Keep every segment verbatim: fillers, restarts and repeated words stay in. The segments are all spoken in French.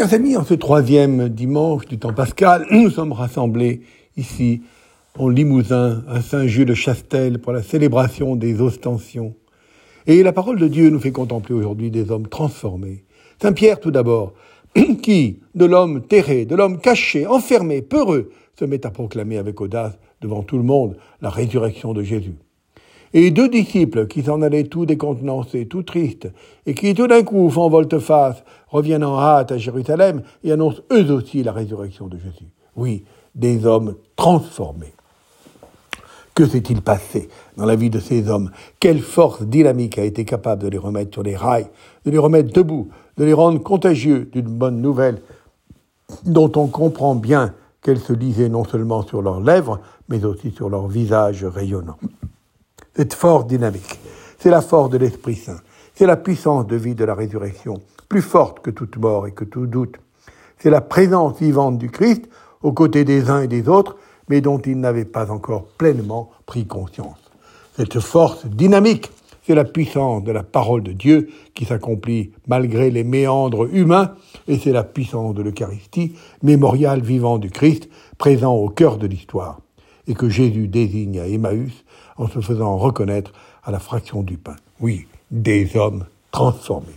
Chers amis, en ce troisième dimanche du temps pascal, nous sommes rassemblés ici, en Limousin, à Saint-Jules-de-Chastel, pour la célébration des ostensions. Et la parole de Dieu nous fait contempler aujourd'hui des hommes transformés. Saint Pierre, tout d'abord, qui, de l'homme terré, de l'homme caché, enfermé, peureux, se met à proclamer avec audace devant tout le monde la résurrection de Jésus. Et deux disciples qui s'en allaient tout décontenancés, tout tristes, et qui tout d'un coup font volte-face, reviennent en hâte à Jérusalem et annoncent eux aussi la résurrection de Jésus. Oui, des hommes transformés. Que s'est-il passé dans la vie de ces hommes? Quelle force dynamique a été capable de les remettre sur les rails, de les remettre debout, de les rendre contagieux d'une bonne nouvelle dont on comprend bien qu'elle se lisait non seulement sur leurs lèvres, mais aussi sur leurs visages rayonnants. Cette force dynamique, c'est la force de l'Esprit Saint, c'est la puissance de vie de la résurrection, plus forte que toute mort et que tout doute. C'est la présence vivante du Christ aux côtés des uns et des autres, mais dont ils n'avaient pas encore pleinement pris conscience. Cette force dynamique, c'est la puissance de la parole de Dieu qui s'accomplit malgré les méandres humains, et c'est la puissance de l'Eucharistie, mémorial vivant du Christ, présent au cœur de l'histoire, et que Jésus désigne à Emmaüs en se faisant reconnaître à la fraction du pain. Oui, des hommes transformés.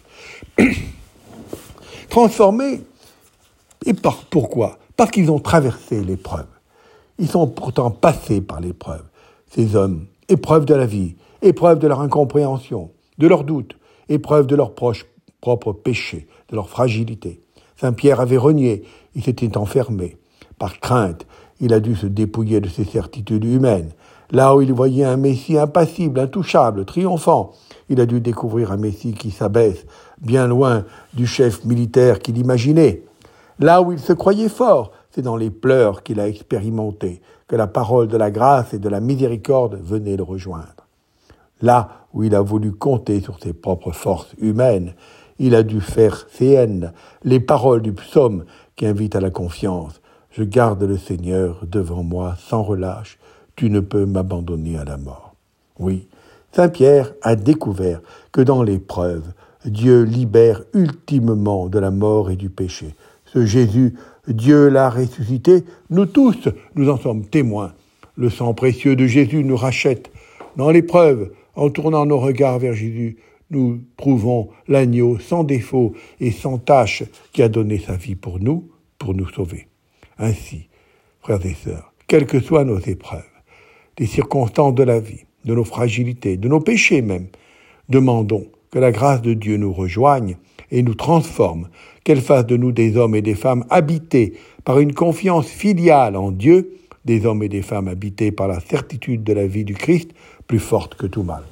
Transformés, et par, pourquoi? Parce qu'ils ont traversé l'épreuve. Ils sont pourtant passés par l'épreuve. Ces hommes, épreuve de la vie, épreuve de leur incompréhension, de leurs doutes, épreuve de leurs proches, propres péchés, de leur fragilité. Saint Pierre avait renié, il s'était enfermé. Par crainte, il a dû se dépouiller de ses certitudes humaines. Là où il voyait un Messie impassible, intouchable, triomphant, il a dû découvrir un Messie qui s'abaisse, bien loin du chef militaire qu'il imaginait. Là où il se croyait fort, c'est dans les pleurs qu'il a expérimenté que la parole de la grâce et de la miséricorde venait le rejoindre. Là où il a voulu compter sur ses propres forces humaines, il a dû faire siennes les paroles du psaume qui invitent à la confiance. Je garde le Seigneur devant moi sans relâche, tu ne peux m'abandonner à la mort. Oui, Saint Pierre a découvert que dans l'épreuve, Dieu libère ultimement de la mort et du péché. Ce Jésus, Dieu l'a ressuscité, nous tous, nous en sommes témoins. Le sang précieux de Jésus nous rachète. Dans l'épreuve, en tournant nos regards vers Jésus, nous trouvons l'agneau sans défaut et sans tache qui a donné sa vie pour nous, pour nous sauver. Ainsi, frères et sœurs, quelles que soient nos épreuves, des circonstances de la vie, de nos fragilités, de nos péchés même, demandons que la grâce de Dieu nous rejoigne et nous transforme, qu'elle fasse de nous des hommes et des femmes habités par une confiance filiale en Dieu, des hommes et des femmes habités par la certitude de la vie du Christ, plus forte que tout mal.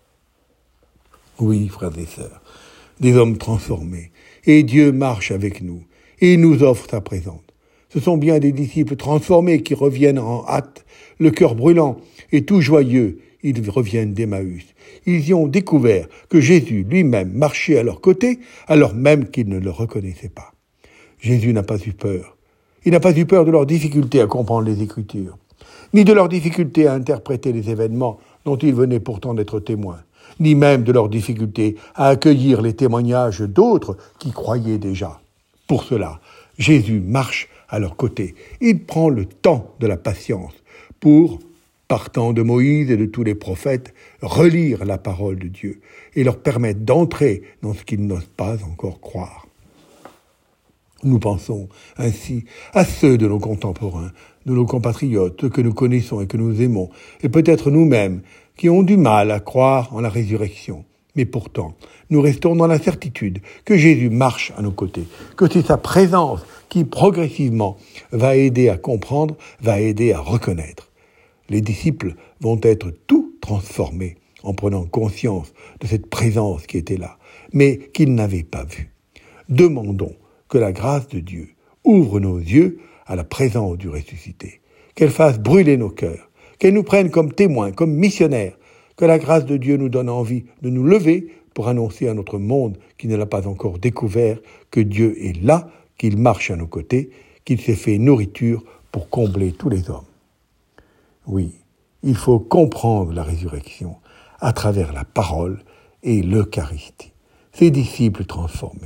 Oui, frères et sœurs, des hommes transformés, et Dieu marche avec nous, et il nous offre sa présence. Ce sont bien des disciples transformés qui reviennent en hâte, le cœur brûlant et tout joyeux, ils reviennent d'Emmaüs. Ils y ont découvert que Jésus lui-même marchait à leur côté, alors même qu'ils ne le reconnaissaient pas. Jésus n'a pas eu peur. Il n'a pas eu peur de leurs difficultés à comprendre les Écritures, ni de leurs difficultés à interpréter les événements dont ils venaient pourtant d'être témoins, ni même de leurs difficultés à accueillir les témoignages d'autres qui croyaient déjà. Pour cela, Jésus marche à leur côté. Il prend le temps de la patience pour, partant de Moïse et de tous les prophètes, relire la parole de Dieu et leur permettre d'entrer dans ce qu'ils n'osent pas encore croire. Nous pensons ainsi à ceux de nos contemporains, de nos compatriotes, ceux que nous connaissons et que nous aimons, et peut-être nous-mêmes, qui ont du mal à croire en la résurrection. Mais pourtant, nous restons dans la certitude que Jésus marche à nos côtés, que c'est sa présence qui, progressivement, va aider à comprendre, va aider à reconnaître. Les disciples vont être tout transformés en prenant conscience de cette présence qui était là, mais qu'ils n'avaient pas vue. Demandons que la grâce de Dieu ouvre nos yeux à la présence du ressuscité, qu'elle fasse brûler nos cœurs, qu'elle nous prenne comme témoins, comme missionnaires, que la grâce de Dieu nous donne envie de nous lever pour annoncer à notre monde qui ne l'a pas encore découvert que Dieu est là, qu'il marche à nos côtés, qu'il s'est fait nourriture pour combler tous les hommes. Oui, il faut comprendre la résurrection à travers la parole et l'Eucharistie. Ces disciples transformés,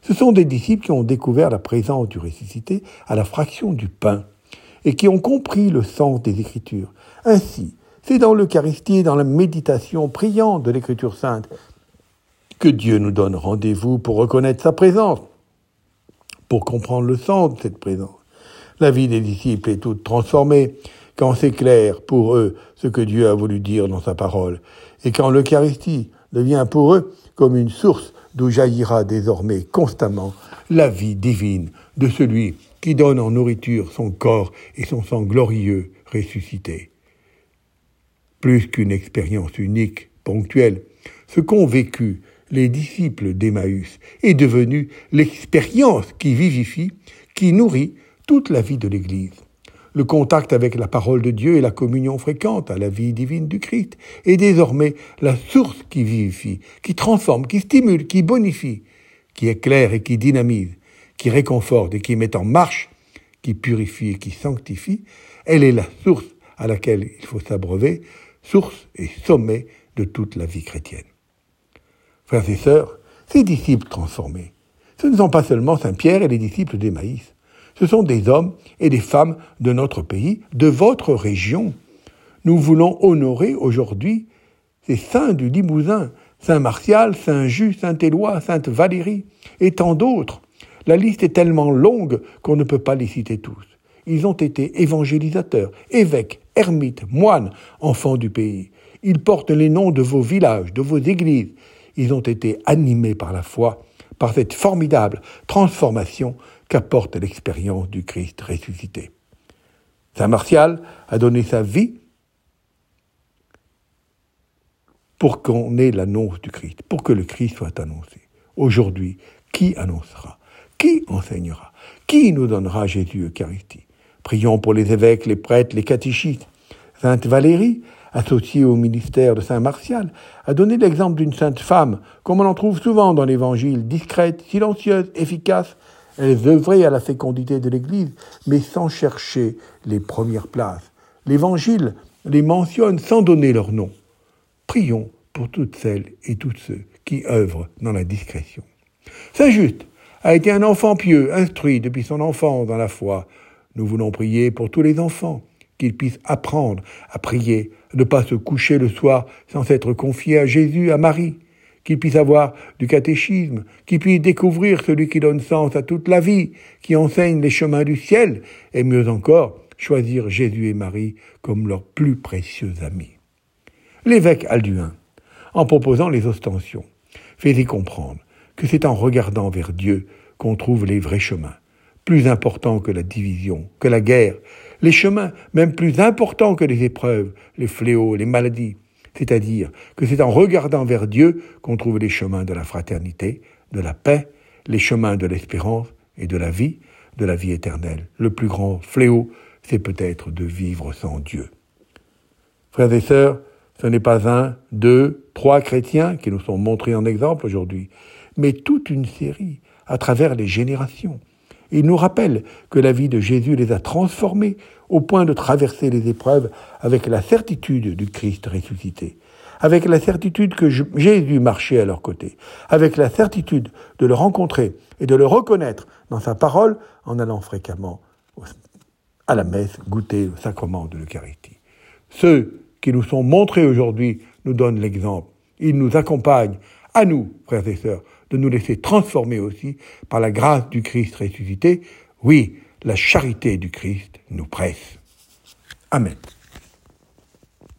Ce sont des disciples qui ont découvert la présence du ressuscité à la fraction du pain et qui ont compris le sens des Écritures. Ainsi, c'est dans l'Eucharistie et dans la méditation priante de l'Écriture sainte que Dieu nous donne rendez-vous pour reconnaître sa présence, pour comprendre le sens de cette présence. La vie des disciples est toute transformée quand c'est clair pour eux ce que Dieu a voulu dire dans sa parole, et quand l'Eucharistie devient pour eux comme une source d'où jaillira désormais constamment la vie divine de celui qui donne en nourriture son corps et son sang glorieux ressuscité. Plus qu'une expérience unique, ponctuelle, ce qu'ont vécu les disciples d'Emmaüs est devenu l'expérience qui vivifie, qui nourrit toute la vie de l'Église. Le contact avec la parole de Dieu et la communion fréquente à la vie divine du Christ est désormais la source qui vivifie, qui transforme, qui stimule, qui bonifie, qui éclaire et qui dynamise, qui réconforte et qui met en marche, qui purifie et qui sanctifie. Elle est la source à laquelle il faut s'abreuver, source et sommet de toute la vie chrétienne. Frères et sœurs, ces disciples transformés, ce ne sont pas seulement Saint Pierre et les disciples d'Emmaüs. Ce sont des hommes et des femmes de notre pays, de votre région. Nous voulons honorer aujourd'hui ces saints du Limousin, Saint Martial, Saint Just, Saint Éloi, Sainte Valérie et tant d'autres. La liste est tellement longue qu'on ne peut pas les citer tous. Ils ont été évangélisateurs, évêques, ermites, moines, enfants du pays. Ils portent les noms de vos villages, de vos églises. Ils ont été animés par la foi, par cette formidable transformation qu'apporte l'expérience du Christ ressuscité. Saint Martial a donné sa vie pour qu'on ait l'annonce du Christ, pour que le Christ soit annoncé. Aujourd'hui, qui annoncera? Qui enseignera? Qui nous donnera Jésus Eucharistie? Prions pour les évêques, les prêtres, les catéchistes. Sainte Valérie, associée au ministère de Saint Martial, a donné l'exemple d'une sainte femme, comme on en trouve souvent dans l'Évangile, discrète, silencieuse, efficace. Elle œuvrait à la fécondité de l'Église, mais sans chercher les premières places. L'Évangile les mentionne sans donner leur nom. Prions pour toutes celles et tous ceux qui œuvrent dans la discrétion. Saint Just a été un enfant pieux, instruit depuis son enfance dans la foi. Nous voulons prier pour tous les enfants, qu'ils puissent apprendre à prier, ne pas se coucher le soir sans s'être confiés à Jésus, à Marie, qu'ils puissent avoir du catéchisme, qu'ils puissent découvrir celui qui donne sens à toute la vie, qui enseigne les chemins du ciel, et mieux encore, choisir Jésus et Marie comme leurs plus précieux amis. L'évêque Alduin, en proposant les ostensions, faisait comprendre que c'est en regardant vers Dieu qu'on trouve les vrais chemins, plus importants que la division, que la guerre, les chemins même plus importants que les épreuves, les fléaux, les maladies. C'est-à-dire que c'est en regardant vers Dieu qu'on trouve les chemins de la fraternité, de la paix, les chemins de l'espérance et de la vie, de la vie éternelle. Le plus grand fléau, c'est peut-être de vivre sans Dieu. Frères et sœurs, ce n'est pas un, deux, trois chrétiens qui nous sont montrés en exemple aujourd'hui, mais toute une série à travers les générations. Il nous rappelle que la vie de Jésus les a transformés au point de traverser les épreuves avec la certitude du Christ ressuscité, avec la certitude que Jésus marchait à leur côté, avec la certitude de le rencontrer et de le reconnaître dans sa parole en allant fréquemment à la messe goûter le sacrement de l'Eucharistie. Ceux qui nous sont montrés aujourd'hui nous donnent l'exemple. Ils nous accompagnent, à nous, frères et sœurs, de nous laisser transformer aussi par la grâce du Christ ressuscité. Oui, la charité du Christ nous presse. Amen.